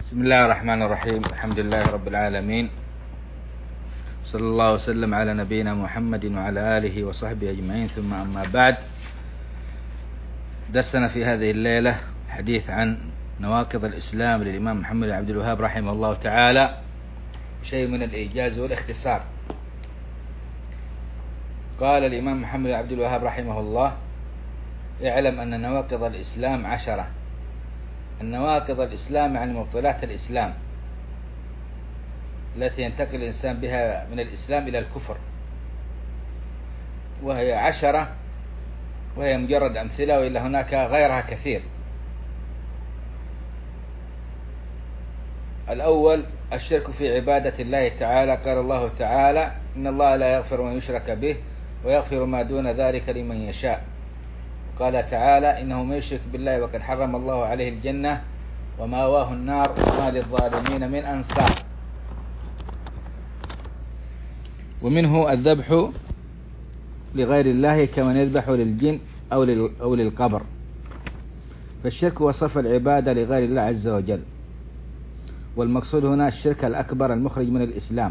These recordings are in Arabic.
بسم الله الرحمن الرحيم. الحمد لله رب العالمين، صلى الله وسلم على نبينا محمد وعلى آله وصحبه أجمعين، ثم أما بعد. درسنا في هذه الليلة الحديث عن نواقض الإسلام للإمام محمد بن عبد الوهاب رحمه الله تعالى، شيء من الإيجاز والاختصار. قال الإمام محمد بن عبد الوهاب رحمه الله: اعلم أن نواقض الإسلام 10. النواقض الإسلام يعني مبطلات الإسلام التي ينتقل الإنسان بها من الإسلام إلى الكفر، وهي 10، وهي مجرد أمثلة، وإلا هناك غيرها كثير. الأول الشرك في عبادة الله تعالى. قال الله تعالى: إن الله لا يغفر أن يشرك به ويغفر ما دون ذلك لمن يشاء. قال تعالى: إنه من يشرك بالله وقد حرم الله عليه الجنة ومأواه النار وما للظالمين من أنصار. ومنه الذبح لغير الله كمن يذبح للجن أو للقبر. فالشرك وصف العبادة لغير الله عز وجل، والمقصود هنا الشرك الأكبر المخرج من الإسلام،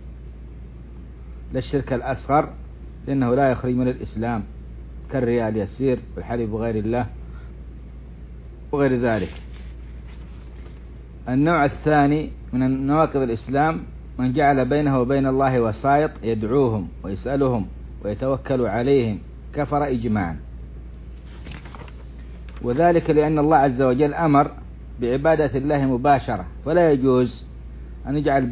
لا الشرك الأصغر، لأنه لا يخرج من الإسلام، كالرياء اليسير والحلف بغير الله وغير ذلك. النوع الثاني من نواقض الإسلام من جعل بينه وبين الله وسائط يدعوهم ويسألهم ويتوكل عليهم، كفر إجماعا. وذلك لأن الله عز وجل أمر بعبادة الله مباشرة، فلا يجوز أن يجعل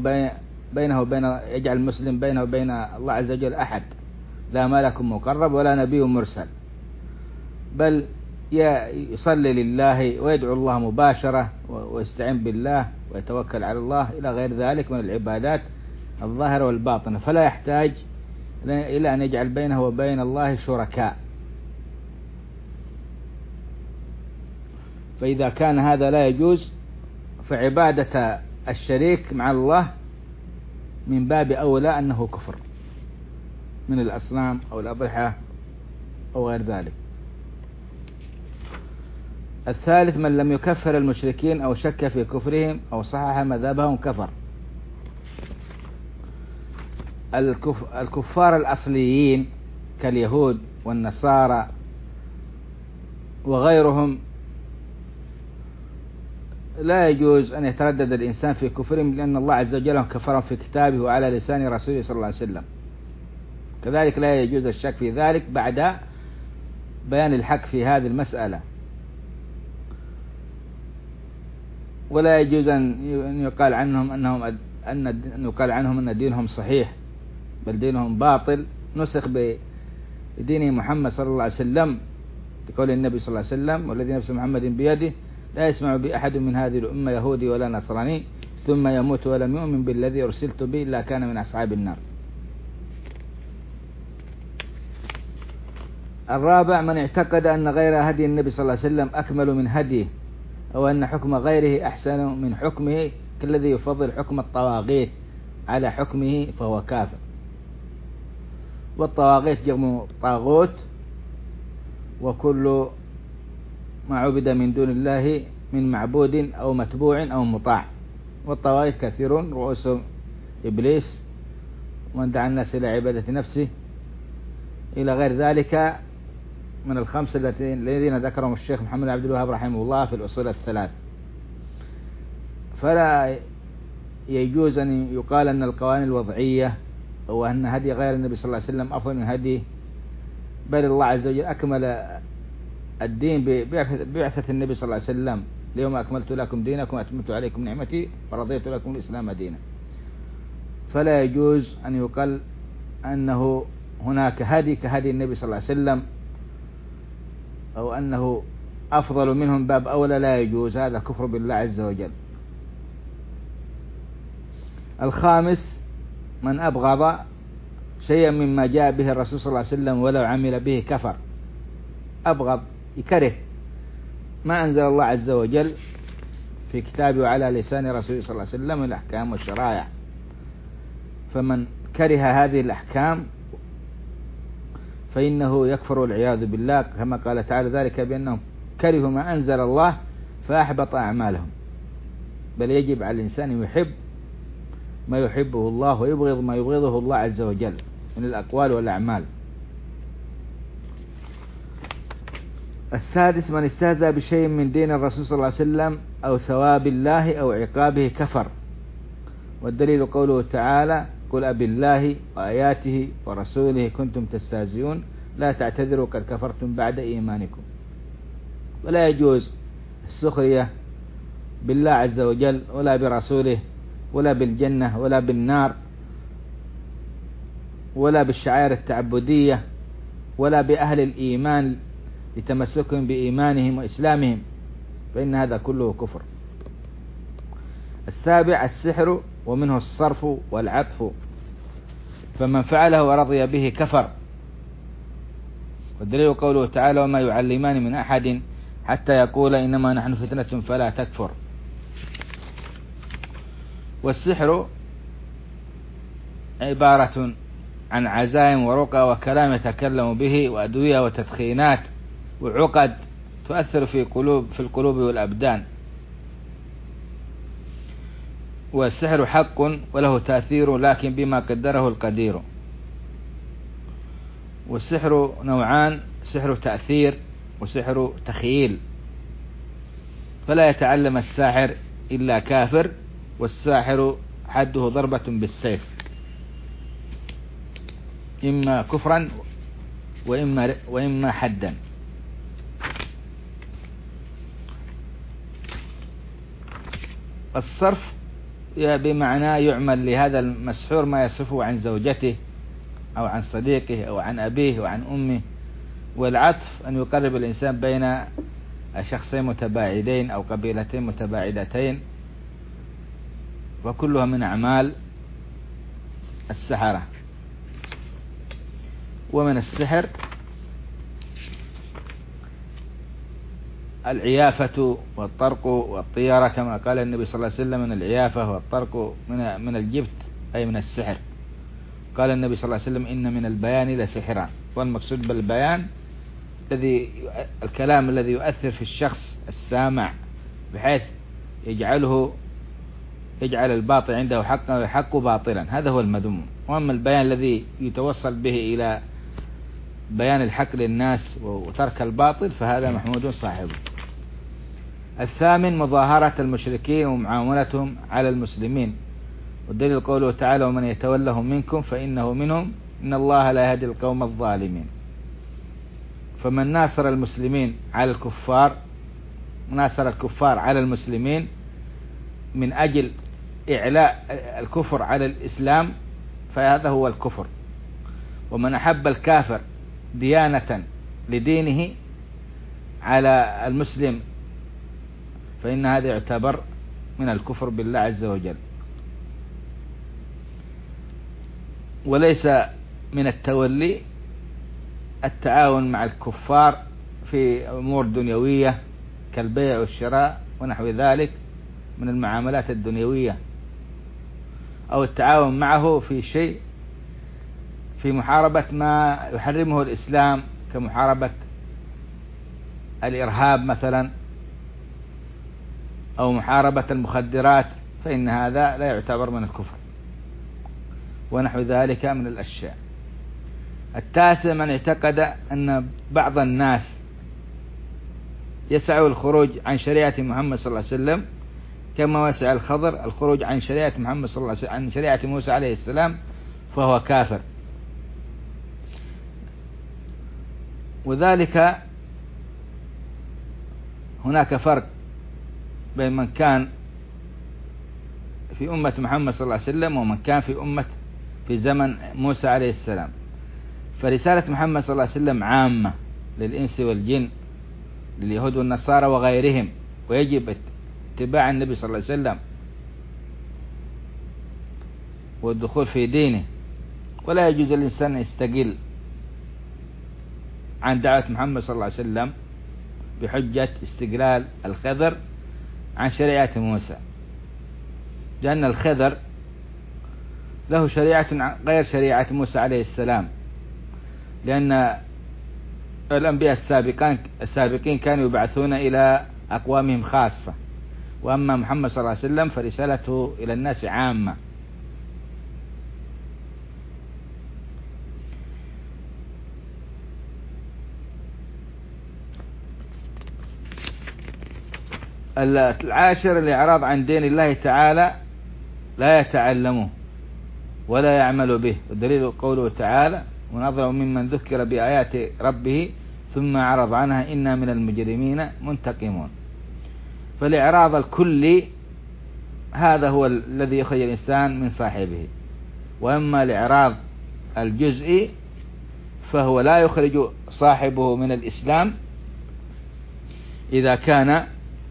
يجعل المسلم بينه وبين الله عز وجل أحد، لا ملك مقرب ولا نبي مرسل، بل يصلي لله ويدعو الله مباشرة ويستعين بالله ويتوكل على الله إلى غير ذلك من العبادات الظاهرة والباطنة، فلا يحتاج إلى أن يجعل بينه وبين الله شركاء. فإذا كان هذا لا يجوز، فعبادة الشريك مع الله من باب أولى أنه كفر من الأصنام أو الأضرحة أو غير ذلك. الثالث من لم يكفر المشركين أو شك في كفرهم أو صحح مذهبهم كفر. الكفار الأصليين كاليهود والنصارى وغيرهم لا يجوز أن يتردد الإنسان في كفرهم، لأن الله عز وجل كفرهم في كتابه وعلى لسان رسوله صلى الله عليه وسلم. كذلك لا يجوز الشك في ذلك بعد بيان الحق في هذه المسألة. ولا يجوز أن يقال عنهم أن دينهم صحيح، بل دينهم باطل نسخ بدين محمد صلى الله عليه وسلم، لقول النبي صلى الله عليه وسلم: والذي نفس محمد بيده لا يسمع بأحد من هذه الأمة يهودي ولا نصراني ثم يموت ولم يؤمن بالذي أرسلت به إلا كان من أصحاب النار. الرابع من اعتقد أن غير هدي النبي صلى الله عليه وسلم أكمل من هديه، أو أن حكم غيره أحسن من حكمه، كالذي يفضل حكم الطواغيت على حكمه، فهو كافر. والطواغيت جمع طاغوت، وكل ما عبد من دون الله من معبود أو متبوع أو مطاع. والطواغيت كثيرون، رؤوسهم إبليس ومن دعا الناس إلى عبادة نفسه إلى غير ذلك من الخمسة الذين ذكرهم الشيخ محمد بن عبد الوهاب رحمه الله في الأصول الثلاث. فلا يجوز أن يقال أن القوانين الوضعية أو أن هدي غير النبي صلى الله عليه وسلم أفضل من هديه، بل الله عز وجل أكمل الدين ببعثة النبي صلى الله عليه وسلم: اليوم أكملت لكم دينكم وأتممت عليكم نعمتي ورضيت لكم الإسلام دينا. فلا يجوز أن يقال أنه هناك هدي كهدي النبي صلى الله عليه وسلم، أو أنه أفضل منهم باب أولى، لا يجوز، هذا كفر بالله عز وجل. الخامس من أبغض شيئا مما جاء به الرسول صلى الله عليه وسلم ولو عمل به كفر. أبغض يكره ما أنزل الله عز وجل في كتابه وعلى لسان رسوله صلى الله عليه وسلم من الأحكام والشرائع. فمن كره هذه الأحكام فإنه يكفر والعياذ بالله، كما قال تعالى: ذلك بأنهم كرهوا ما أنزل الله فأحبط أعمالهم. بل يجب على الإنسان أن يحب ما يحبه الله ويبغض ما يبغضه الله عز وجل من الأقوال والأعمال. السادس: من استهزأ بشيء من دين الرسول صلى الله عليه وسلم أو ثواب الله أو عقابه كفر. والدليل قوله تعالى: قل أبالله وآياته ورسوله كنتم تستهزئون لا تعتذروا قد كفرتم بعد إيمانكم. ولا يجوز السخرية بالله عز وجل ولا برسوله ولا بالجنة ولا بالنار ولا بالشعائر التعبدية ولا بأهل الإيمان لتمسكهم بإيمانهم وإسلامهم، فإن هذا كله كفر. السابع: السحر، ومنه الصرف والعطف، فمن فعله ورضي به كفر. والدليل قوله تعالى: وما يعلمان من أحد حتى يقول إنما نحن فتنة فلا تكفر. والسحر عبارة عن عزائم ورقى وكلام يتكلم به وأدوية وتدخينات وعقد تؤثر في القلوب والأبدان. والسحر حق وله تأثير لكن بما قدره القدير. والسحر نوعان: سحر تأثير وسحر تخييل. فلا يتعلم الساحر إلا كافر، والساحر حده ضربة بالسيف، إما كفرا وإما حدا. الصرف بمعنى يعمل لهذا المسحور ما يصفه عن زوجته أو عن صديقه أو عن أبيه وعن أمه. والعطف أن يقرب الإنسان بين شخصين متباعدين أو قبيلتين متباعدتين، وكلها من أعمال السحرة. ومن السحر العيافة والطرق والطيرة، كما قال النبي صلى الله عليه وسلم: من العيافة والطرق من الجبت، أي من السحر. قال النبي صلى الله عليه وسلم: إن من البيان لسحرا. والمقصود بالبيان الكلام الذي يؤثر في الشخص السامع بحيث يجعل الباطل عنده حقا ويحق باطلا، هذا هو المذموم. وأما البيان الذي يتوصل به إلى بيان الحق للناس وترك الباطل فهذا محمود صاحبه. الثامن: مظاهرة المشركين ومعاونتهم على المسلمين. والدليل قوله تعالى: ومن يتولهم منكم فإنه منهم إن الله لا يهدي القوم الظالمين. فمن ناصر المسلمين على الكفار، ناصر الكفار على المسلمين من أجل إعلاء الكفر على الإسلام فهذا هو الكفر. ومن أحب الكافر ديانة لدينه على المسلم فإن هذا يعتبر من الكفر بالله عز وجل. وليس من التولي التعاون مع الكفار في أمور دنيوية كالبيع والشراء ونحو ذلك من المعاملات الدنيوية، أو التعاون معه في شيء في محاربة ما يحرمه الإسلام كمحاربة الإرهاب مثلا أو محاربة المخدرات، فإن هذا لا يعتبر من الكفر ونحو ذلك من الأشياء. التاسع: من اعتقد أن بعض الناس يسع الخروج عن شريعة محمد صلى الله عليه وسلم كما وسع الخضر الخروج عن شريعة محمد صلى الله عليه وسلم عن شريعة موسى عليه السلام فهو كافر. وذلك هناك فرق بين من كان في أمة محمد صلى الله عليه وسلم ومن كان في زمن موسى عليه السلام. فرسالة محمد صلى الله عليه وسلم عامة للإنس والجن، لليهود والنصارى وغيرهم، ويجب اتباع النبي صلى الله عليه وسلم والدخول في دينه. ولا يجوز الإنسان أن يستقل عن دعوة محمد صلى الله عليه وسلم بحجة استقلال الخضر عن شريعة موسى، لأن الخضر له شريعة غير شريعة موسى عليه السلام، لأن الأنبياء السابقين كانوا يبعثون إلى أقوامهم خاصة، وأما محمد صلى الله عليه وسلم فرسالته إلى الناس عامة. العاشر الإعراض عن دين الله تعالى لا يتعلمه ولا يعمل به، والدليل قوله تعالى: ونظر ممن ذكر بآيات ربه ثم أعرض عنها إنا من المجرمين منتقمون. فالإعراض الكلي هذا هو الذي يخرج الإنسان من صاحبه، وأما الإعراض الجزئي فهو لا يخرج صاحبه من الإسلام إذا كان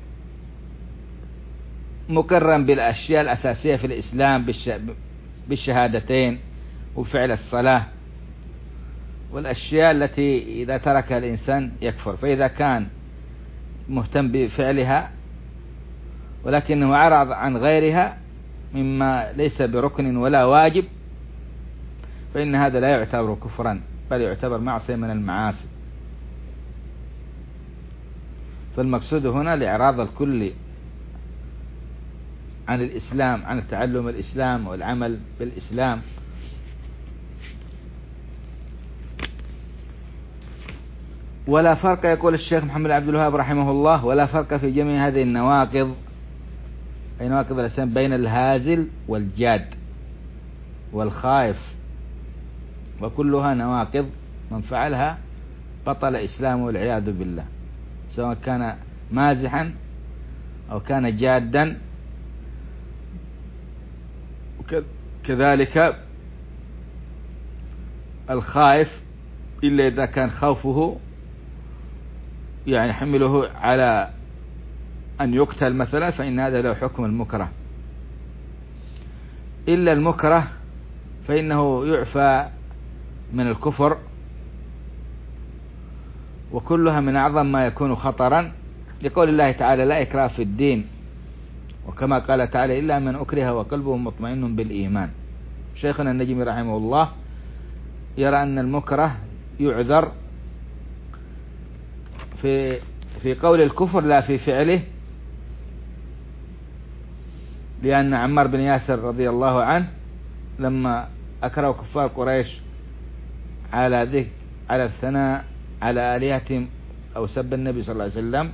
مقرا بالأشياء الأساسية في الإسلام بالشهادتين وفعل الصلاة والأشياء التي إذا تركها الإنسان يكفر. فإذا كان مهتم بفعلها ولكنه أعرض عن غيرها مما ليس بركن ولا واجب فإن هذا لا يعتبر كفرا بل يعتبر معصية من المعاصي. فالمقصود هنا الإعراض الكلي عن الإسلام، عن تعلم الإسلام والعمل بالإسلام. ولا فرق، يقول الشيخ محمد عبد الوهاب رحمه الله، ولا فرق في جميع هذه النواقض، أي نواقض الإسلام، بين الهازل والجاد والخائف، وكلها نواقض من فعلها بطل إسلامه والعياذ بالله، سواء كان مازحا أو كان جادا. كذلك الخائف إلا إذا كان خوفه يعني حمله على أن يقتل مثلا فإن هذا له حكم المكره. إلا المكره فإنه يعفى من الكفر، وكلها من أعظم ما يكون خطرا، لقول الله تعالى: لا إكراه في الدين، وكما قال تعالى: إلا من أكره وقلبه مطمئن بالإيمان. شيخنا النجمي رحمه الله يرى أن المكره يعذر في قول الكفر لا في فعله، لأن عمار بن ياسر رضي الله عنه لما أكره كفار قريش على الثناء على آلهتهم أو سب النبي صلى الله عليه وسلم،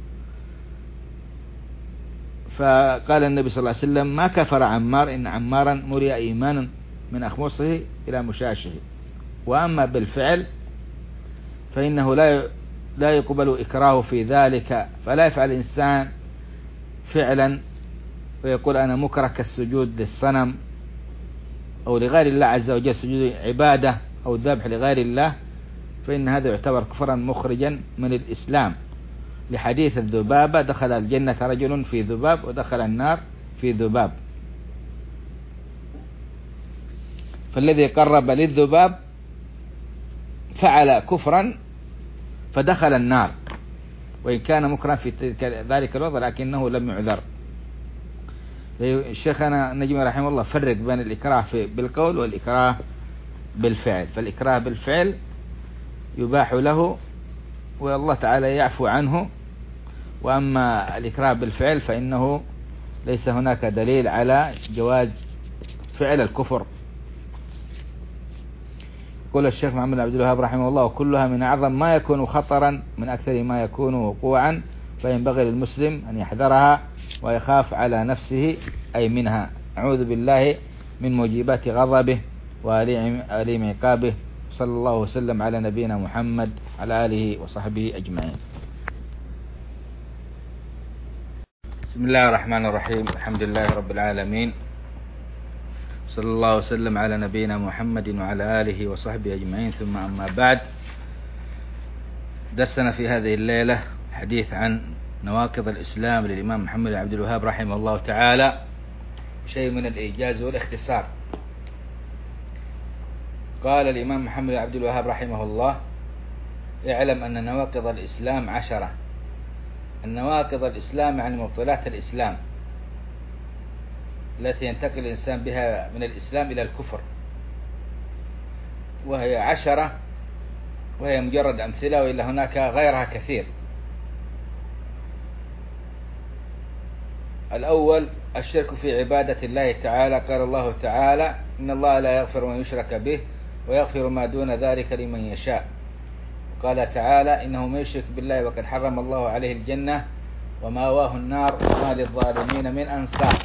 فقال النبي صلى الله عليه وسلم: ما كفر عمار، إن عمارا مرئ إيمانا من أخمصه إلى مشاشه. وأما بالفعل فإنه لا يقبل إكراه في ذلك، فلا يفعل الإنسان فعلا ويقول أنا مكره كالسجود للصنم أو لغير الله عز وجل، سجود عبادة أو ذبح لغير الله، فإن هذا يعتبر كفرا مخرجا من الإسلام، لحديث الذبابة: دخل الجنة رجل في ذباب ودخل النار في ذباب. فالذي قرب للذباب فعل كفرا فدخل النار، وإن كان مكرا في ذلك الوضع لكنه لم يعذر. الشيخنا النجمي رحمه الله فرق بين الإكراه بالقول والإكراه بالفعل. فالإكراه بالفعل يباح له والله تعالى يعفو عنه، وأما الإكراه بالفعل فإنه ليس هناك دليل على جواز فعل الكفر. يقول الشيخ محمد عبد الوهاب رحمه الله: وكلها من أعظم ما يكون خطرا من أكثر ما يكون وقوعا، فينبغي للمسلم أن يحذرها ويخاف على نفسه أي منها. أعوذ بالله من موجبات غضبه وأليم عقابه. صلى الله وسلم على نبينا محمد على آله وصحبه أجمعين. بسم الله الرحمن الرحيم. الحمد لله رب العالمين، صلى الله وسلم على نبينا محمد وعلى آله وصحبه أجمعين. ثم أما بعد، درسنا في هذه الليلة الحديث عن نواقض الإسلام للإمام محمد عبد الوهاب رحمه الله تعالى، شيء من الإيجاز والاختصار. قال الإمام محمد عبد الوهاب رحمه الله: اعلم أن نواقض الإسلام 10. النواقض الإسلام يعني مبطلات الإسلام التي ينتقل الإنسان بها من الإسلام إلى الكفر، وهي 10، وهي مجرد أمثلة، وإلا هناك غيرها كثير. الأول الشرك في عبادة الله تعالى. قال الله تعالى: إن الله لا يغفر من يشرك به ويغفر ما دون ذلك لمن يشاء. قال تعالى: إنه من يشرك بالله وقد حرم الله عليه الجنة ومأواه النار وما للظالمين من أنصار.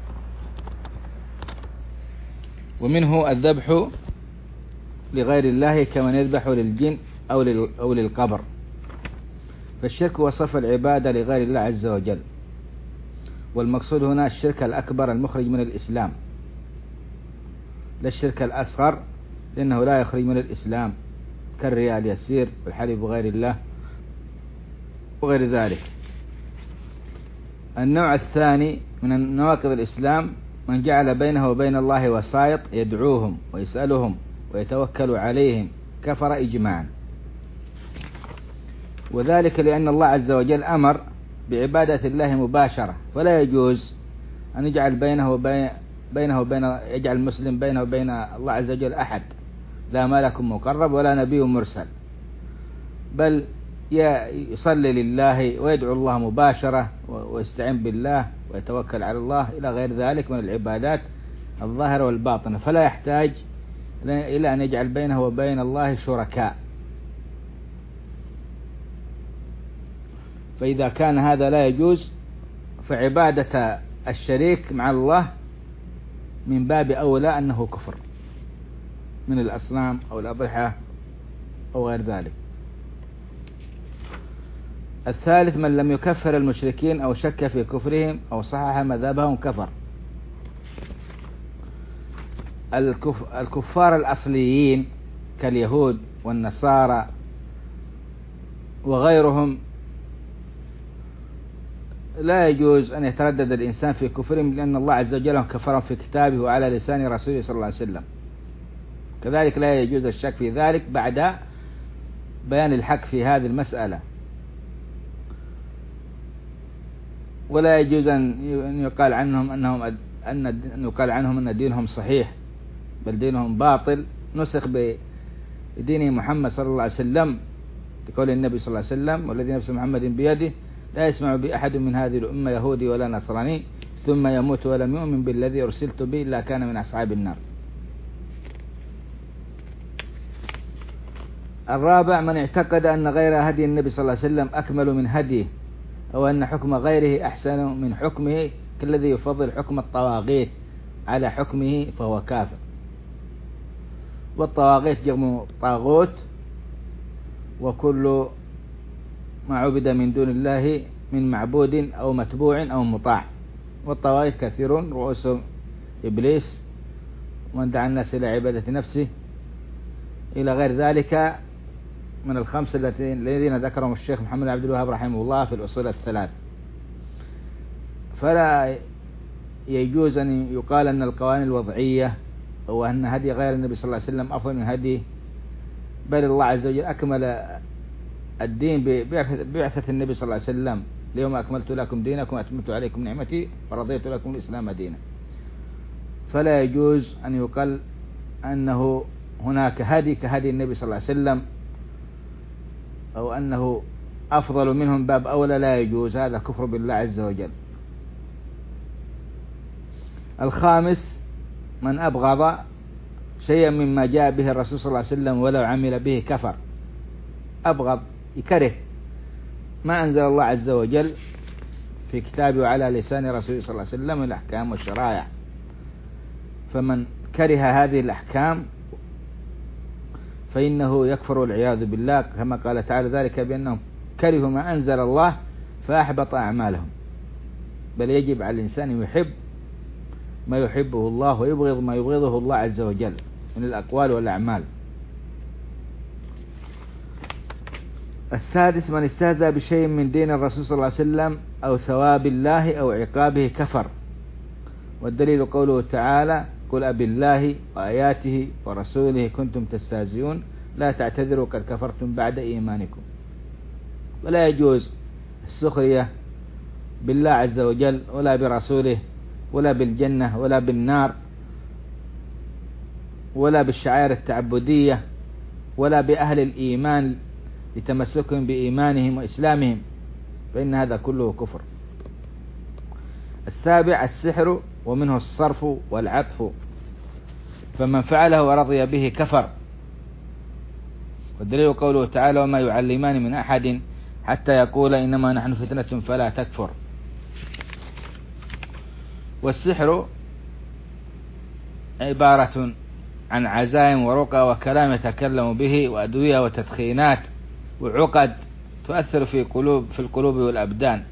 ومنه الذبح لغير الله كمن يذبح للجن أو للقبر. فالشرك وصف العبادة لغير الله عز وجل، والمقصود هنا الشرك الأكبر المخرج من الإسلام، لا الشرك الأصغر، لأنه لا يخرج من الإسلام كالرياء اليسير والحلف بغير الله وغير ذلك. النوع الثاني من نواقض الإسلام من جعل بينه وبين الله وسائط يدعوهم ويسألهم ويتوكل عليهم، كفر إجماعا. وذلك لأن الله عز وجل أمر بعبادة الله مباشرة، فلا يجوز أن يجعل يجعل المسلم بينه وبين الله عز وجل أحد، لا ملك مقرب ولا نبي مرسل، بل يصلي لله ويدعو الله مباشرة ويستعين بالله ويتوكل على الله إلى غير ذلك من العبادات الظاهرة والباطنة، فلا يحتاج إلى أن يجعل بينه وبين الله شركاء. فإذا كان هذا لا يجوز، فعبادة الشريك مع الله من باب أولى أنه كفر من الأصنام أو الأضرحة أو غير ذلك. الثالث من لم يكفر المشركين أو شك في كفرهم أو صحح مذهبهم كفر. الكفار الأصليين كاليهود والنصارى وغيرهم لا يجوز أن يتردد الإنسان في كفرهم، لأن الله عز وجل كفرهم في كتابه وعلى لسان رسوله صلى الله عليه وسلم. كذلك لا يجوز الشك في ذلك بعد بيان الحق في هذه المسألة. ولا يجوز أن يقال عنهم أن دينهم صحيح، بل دينهم باطل نسخ بدين محمد صلى الله عليه وسلم، لقول النبي صلى الله عليه وسلم: والذي نفس محمد بيده لا يسمع بأحد من هذه الأمة يهودي ولا نصراني ثم يموت ولم يؤمن بالذي أرسلت به إلا كان من أصحاب النار. الرابع من اعتقد أن غير هدي النبي صلى الله عليه وسلم أكمل من هديه، أو أن حكم غيره أحسن من حكمه، كالذي يفضل حكم الطواغيت على حكمه فهو كافر. والطواغيت جمع طاغوت، وكل ما عبد من دون الله من معبود أو متبوع أو مطاع. والطواغيت كثيرون، رؤوسهم إبليس ومن دعا الناس إلى عبادة نفسه إلى غير ذلك من الخمسة الذين ذكرهم الشيخ محمد عبد الوهاب رحمه الله في الأصول الثلاث. فلا يجوز أن يقال أن القوانين الوضعية أو أن هدي غير النبي صلى الله عليه وسلم أفضل من هدي، بل الله عز وجل أكمل الدين ببعثة النبي صلى الله عليه وسلم: اليوم أكملت لكم دينكم وأتممت عليكم نعمتي ورضيت لكم الإسلام دينا. فلا يجوز أن يقال أنه هناك هدي كهدي النبي صلى الله عليه وسلم أو أنه أفضل منهم باب أولى، لا يجوز، هذا كفر بالله عز وجل. الخامس من أبغض شيئا مما جاء به الرسول صلى الله عليه وسلم ولو عمل به كفر. أبغض يكره ما أنزل الله عز وجل في كتابه وعلى لسان رسوله صلى الله عليه وسلم من الأحكام والشرائع، فمن كره هذه الأحكام فإنه يكفر والعياذ بالله، كما قال تعالى: ذلك بأنهم كرهوا ما أنزل الله فأحبط أعمالهم. بل يجب على الإنسان يحب ما يحبه الله ويبغض ما يبغضه الله عز وجل من الأقوال والأعمال. السادس من استهزأ بشيء من دين الرسول صلى الله عليه وسلم أو ثواب الله أو عقابه كفر. والدليل قوله تعالى: قل أبي الله وآياته ورسوله كنتم تستهزئون لا تعتذروا قد كفرتم بعد إيمانكم. ولا يجوز السخرية بالله عز وجل ولا برسوله ولا بالجنة ولا بالنار ولا بالشعائر التعبدية ولا بأهل الإيمان لتمسكهم بإيمانهم وإسلامهم، فإن هذا كله كفر. السابع السحر، ومنه الصرف والعطف، فمن فعله ورضي به كفر. والدليل قوله تعالى: وما يعلمان من أحد حتى يقول إنما نحن فتنة فلا تكفر. والسحر عبارة عن عزائم ورقى وكلام يتكلم به، وأدوية وتدخينات وعقد تؤثر في القلوب والأبدان.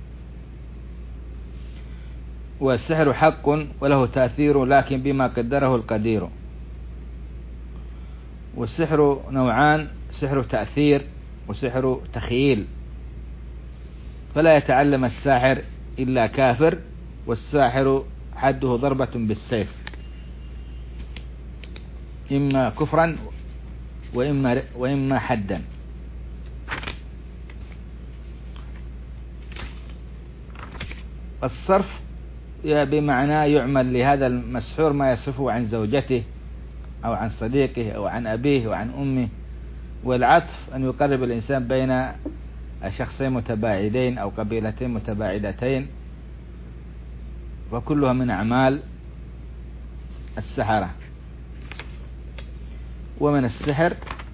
والسحر حق وله تأثير، لكن بما قدره القدير. والسحر نوعان: سحر تأثير وسحر تخييل. فلا يتعلم الساحر إلا كافر، والساحر حده ضربة بالسيف، إما كفرا وإما حدا. الصرف بمعنى يعمل لهذا المسحور ما يصفه عن زوجته أو عن صديقه أو عن أبيه وعن أمه. والعطف أن يقرب الإنسان بين شخصين متباعدين أو قبيلتين متباعدتين، وكلها من أعمال السحرة. ومن السحر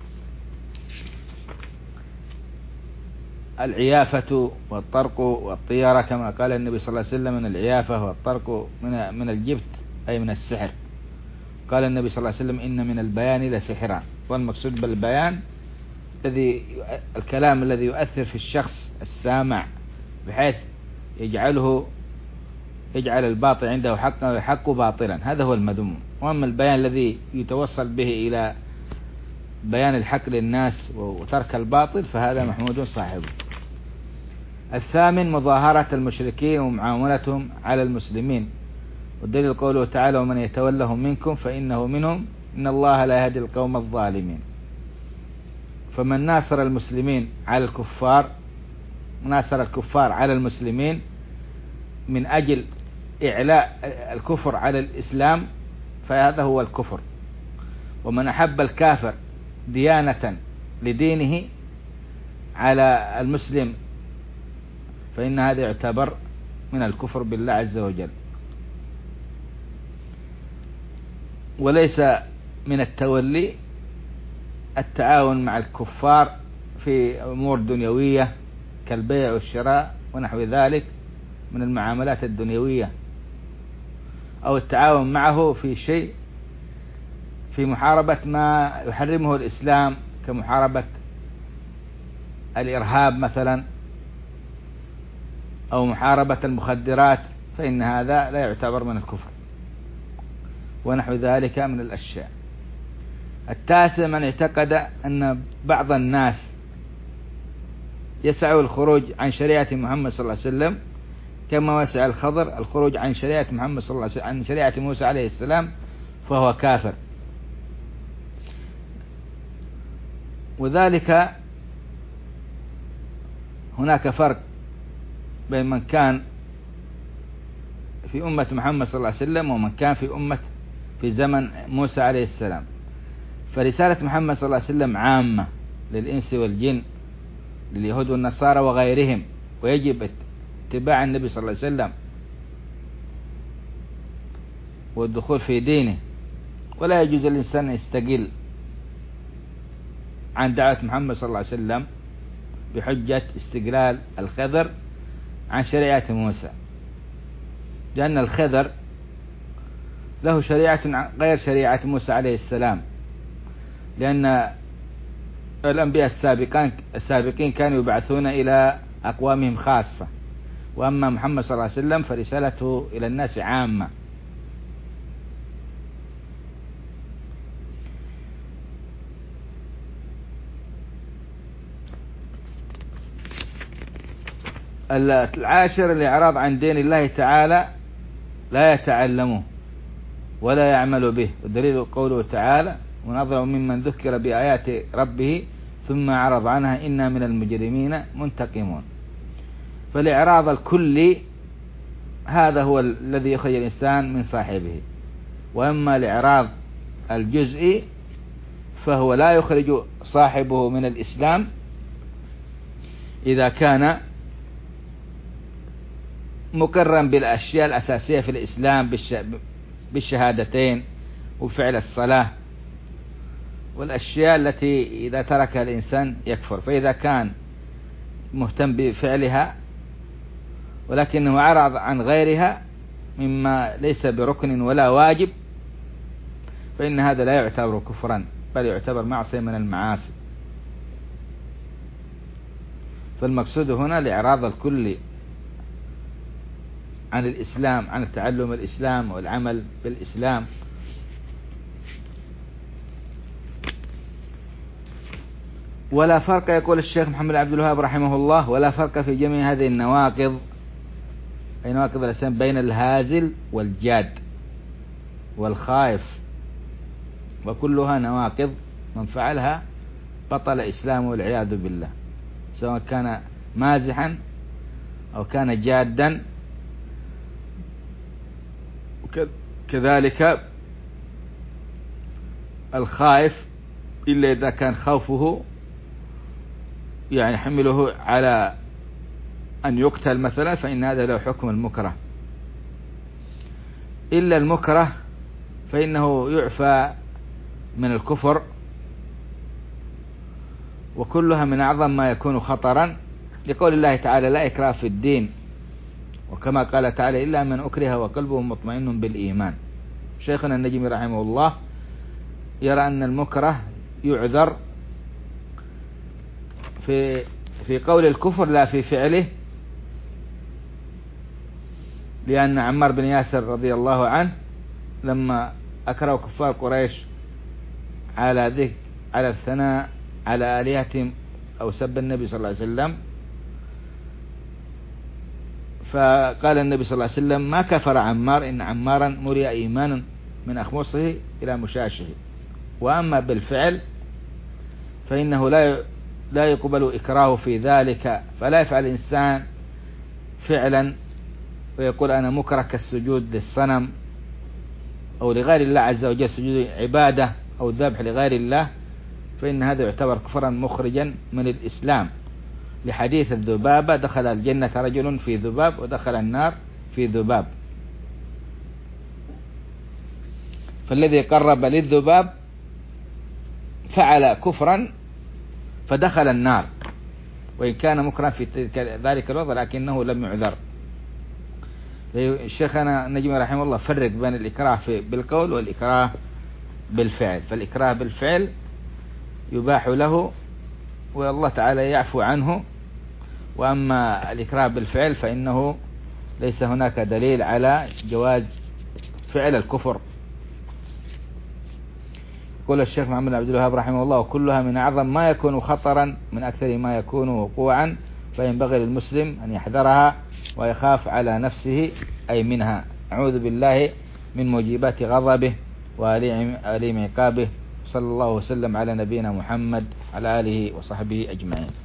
العيافة والطرق والطيرة، كما قال النبي صلى الله عليه وسلم: من العيافة والطرق من الجبت، أي من السحر. قال النبي صلى الله عليه وسلم: إن من البيان لسحرا. والمقصود بالبيان الكلام الذي يؤثر في الشخص السامع بحيث يجعل الباطل عنده حقا ويحق باطلا، هذا هو المذموم. وأما البيان الذي يتوصل به إلى بيان الحق للناس وترك الباطل فهذا محمود صاحبه. الثامن مظاهرة المشركين ومعاملتهم على المسلمين، والدليل قوله تعالى: ومن يتولهم منكم فإنه منهم إن الله لا يهدي القوم الظالمين. فمن ناصر المسلمين على الكفار، ناصر الكفار على المسلمين من أجل إعلاء الكفر على الإسلام فهذا هو الكفر. ومن أحب الكافر ديانة لدينه على المسلم فإن هذا يعتبر من الكفر بالله عز وجل. وليس من التولي التعاون مع الكفار في أمور دنيوية كالبيع والشراء ونحو ذلك من المعاملات الدنيوية، أو التعاون معه في شيء في محاربة ما يحرمه الإسلام كمحاربة الإرهاب مثلا، أو محاربة المخدرات، فإن هذا لا يعتبر من الكفر ونحو ذلك من الأشياء. التاسع من اعتقد أن بعض الناس يسعى الخروج عن شريعة محمد صلى الله عليه وسلم كما وسع الخضر الخروج عن شريعة محمد صلى الله عليه وسلم، عن شريعة موسى عليه السلام، فهو كافر. وذلك هناك فرق بين من كان في أمة محمد صلى الله عليه وسلم ومن كان في زمن موسى عليه السلام. فرسالة محمد صلى الله عليه وسلم عامة للإنس والجن، لليهود والنصارى وغيرهم، ويجب اتباع النبي صلى الله عليه وسلم والدخول في دينه، ولا يجوز الإنسان يستقل عن دعوة محمد صلى الله عليه وسلم بحجة استقلال الخضر عن شريعة موسى، لأن الخضر له شريعة غير شريعة موسى عليه السلام، لأن الأنبياء السابقين كانوا يبعثون إلى أقوامهم خاصة، وأما محمد صلى الله عليه وسلم فرسالته إلى الناس عامة. العاشر الإعراض عن دين الله تعالى، لا يتعلمه ولا يعمل به، والدليل قوله تعالى: ونظر ممن ذكر بآيات ربه ثم أعرض عنها إنا من المجرمين منتقمون. فالإعراض الكلي هذا هو الذي يخرج الإنسان من صاحبه، وأما الإعراض الجزئي فهو لا يخرج صاحبه من الإسلام إذا كان مقرا بالأشياء الأساسية في الإسلام بالشهادتين وفعل الصلاة والأشياء التي إذا تركها الإنسان يكفر. فإذا كان مهتم بفعلها ولكنه عرض عن غيرها مما ليس بركن ولا واجب فإن هذا لا يعتبر كفرا بل يعتبر معصية من المعاصي. فالمقصود هنا الإعراض الكلي عن الإسلام، عن تعلم الإسلام والعمل بالإسلام. ولا فرق، يقول الشيخ محمد عبد الوهاب رحمه الله، ولا فرق في جميع هذه النواقض أي نواقض الإسلام بين الهازل والجاد والخائف، وكلها نواقض من فعلها بطل إسلامه والعياذ بالله، سواء كان مازحا أو كان جادا. كذلك الخائف إلا إذا كان خوفه يعني حمله على أن يقتل مثلا فإن هذا له حكم المكره. إلا المكره فإنه يعفى من الكفر، وكلها من أعظم ما يكون خطرا، لقول الله تعالى لا إكراه في الدين، وكما قال تعالى إلا من أكره وقلبه مطمئن بالإيمان. شيخنا النجمي رحمه الله يرى أن المكره يعذر في قول الكفر لا في فعله، لأن عمار بن ياسر رضي الله عنه لما أكره كفار قريش على الثناء على آلهتهم أو سب النبي صلى الله عليه وسلم، فقال النبي صلى الله عليه وسلم ما كفر عمار، إن عمارا مري إيمانا من أخمصه إلى مشاشه. وأما بالفعل فإنه لا يقبل إكراه في ذلك، فلا يفعل الإنسان فعلا ويقول أنا مكره كالسجود للصنم أو لغير الله عز وجل، سجود عبادة أو الذبح لغير الله، فإن هذا يعتبر كفرا مخرجا من الإسلام، لحديث الذبابة دخل الجنة رجل في ذباب ودخل النار في ذباب. فالذي قرب للذباب فعل كفرا فدخل النار، وإن كان مكرها في ذلك الوضع لكنه لم يعذر. الشيخنا النجمي رحمه الله فرق بين الإكراه بالقول والإكراه بالفعل. فالإكراه بالفعل يباح له والله تعالى يعفو عنه، وأما الإكراه بالفعل فإنه ليس هناك دليل على جواز فعل الكفر. يقول الشيخ محمد عبد الوهاب رحمه الله وكلها من أعظم ما يكون خطرا من أكثر ما يكون وقوعا، فينبغي للمسلم أن يحذرها ويخاف على نفسه أي منها. أعوذ بالله من موجبات غضبه وأليم عقابه. صلى الله وسلم على نبينا محمد على آله وصحبه أجمعين.